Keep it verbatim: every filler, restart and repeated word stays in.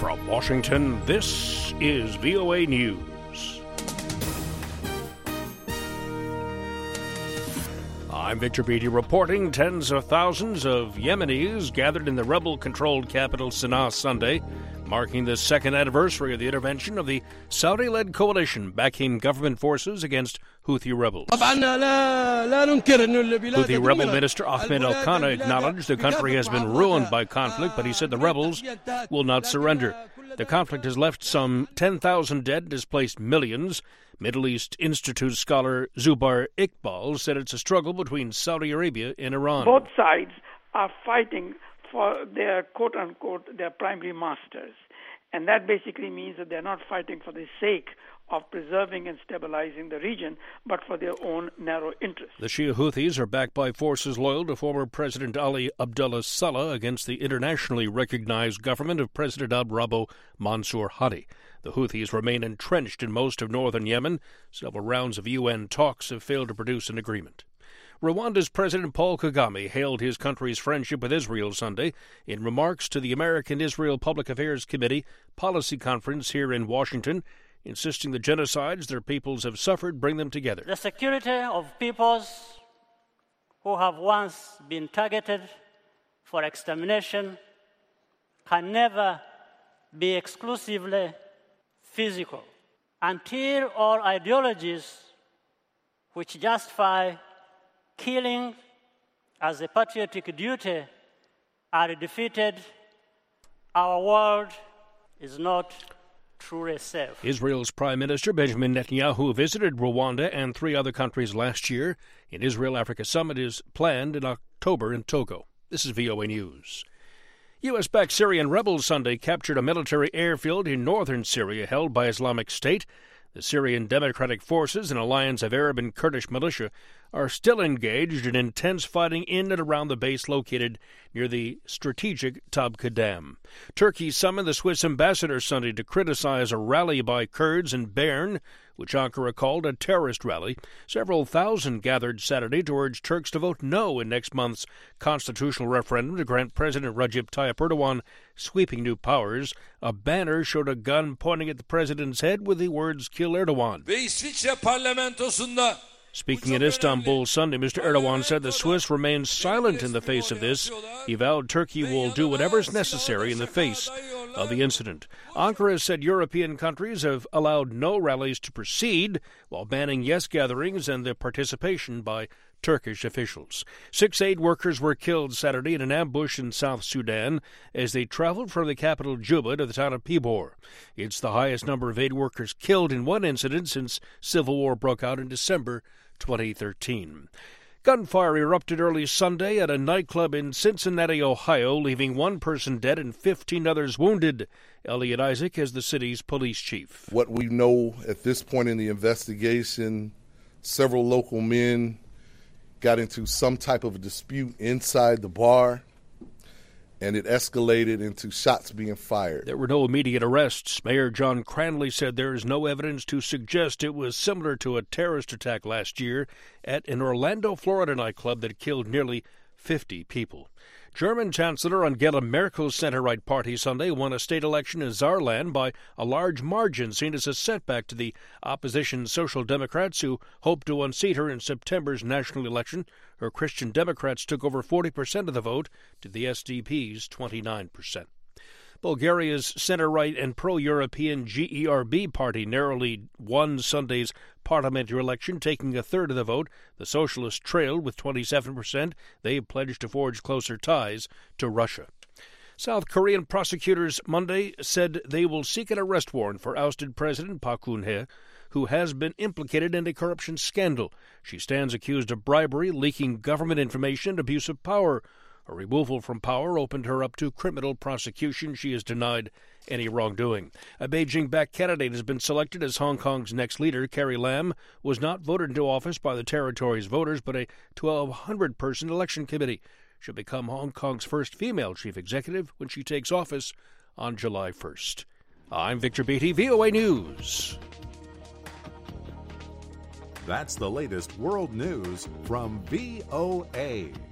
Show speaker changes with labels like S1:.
S1: From Washington, this is V O A News. I'm Victor Beatty reporting tens of thousands of Yemenis gathered in the rebel-controlled capital Sana'a Sunday, marking the second anniversary of the intervention of the Saudi-led coalition backing government forces against Houthi rebels. Houthi rebel minister Ahmed Al-Khana acknowledged the country has been ruined by conflict, but he said the rebels will not surrender. The conflict has left some ten thousand dead and displaced millions. Middle East Institute scholar Zubair Iqbal said it's a struggle between Saudi Arabia and Iran.
S2: Both sides are fighting for their quote-unquote, their primary masters. And that basically means that they're not fighting for the sake of preserving and stabilizing the region, but for their own narrow interests.
S1: The Shia Houthis are backed by forces loyal to former President Ali Abdullah Saleh against the internationally recognized government of President Abdrabbuh Mansour Hadi. The Houthis remain entrenched in most of northern Yemen. Several rounds of U N talks have failed to produce an agreement. Rwanda's President Paul Kagame hailed his country's friendship with Israel Sunday in remarks to the American-Israel Public Affairs Committee Policy Conference here in Washington, insisting the genocides their peoples have suffered bring them together.
S3: The security of peoples who have once been targeted for extermination can never be exclusively physical until all ideologies which justify killing as a patriotic duty are defeated. Our world is not truly safe.
S1: Israel's Prime Minister Benjamin Netanyahu visited Rwanda and three other countries last year. An Israel-Africa summit is planned in October in Togo. This is V O A News. U S-backed Syrian rebels Sunday captured a military airfield in northern Syria held by Islamic State. The Syrian Democratic Forces, an alliance of Arab and Kurdish militia, are still engaged in intense fighting in and around the base located near the strategic Tabqa Dam. Turkey summoned the Swiss ambassador Sunday to criticize a rally by Kurds in Bern, which Ankara called a terrorist rally. Several thousand gathered Saturday to urge Turks to vote no in next month's constitutional referendum to grant President Recep Tayyip Erdogan sweeping new powers. A banner showed a gun pointing at the president's head with the words, "Kill Erdogan." Speaking in Istanbul Sunday, Mister Erdogan said the Swiss remain silent in the face of this. He vowed Turkey will do whatever is necessary in the face of the incident. Ankara said European countries have allowed no rallies to proceed while banning yes gatherings and the participation by Turkish officials. Six aid workers were killed Saturday in an ambush in South Sudan as they traveled from the capital Juba to the town of Pibor. It's the highest number of aid workers killed in one incident since civil war broke out in December twenty thirteen. Gunfire erupted early Sunday at a nightclub in Cincinnati, Ohio, leaving one person dead and fifteen others wounded. Elliot Isaac is the city's police chief.
S4: What we know at this point in the investigation, several local men got into some type of a dispute inside the bar, and it escalated into shots being fired.
S1: There were no immediate arrests. Mayor John Cranley said there is no evidence to suggest it was similar to a terrorist attack last year at an Orlando, Florida nightclub that killed nearly fifty people. German Chancellor Angela Merkel's center-right party Sunday won a state election in Saarland by a large margin, seen as a setback to the opposition Social Democrats who hope to unseat her in September's national election. Her Christian Democrats took over forty percent of the vote to the S D P's twenty-nine percent. Bulgaria's center-right and pro-European G E R B party narrowly won Sunday's parliamentary election, taking a third of the vote. The Socialists trailed with twenty-seven percent. They pledged to forge closer ties to Russia. South Korean prosecutors Monday said they will seek an arrest warrant for ousted President Park Geun-hye, who has been implicated in a corruption scandal. She stands accused of bribery, leaking government information, and abuse of power. Her removal from power opened her up to criminal prosecution. She has denied any wrongdoing. A Beijing-backed candidate has been selected as Hong Kong's next leader. Carrie Lam was not voted into office by the territory's voters, but a twelve hundred person election committee. She'll become Hong Kong's first female chief executive when she takes office on July first. I'm Victor Beatty, V O A News.
S5: That's the latest world news from V O A.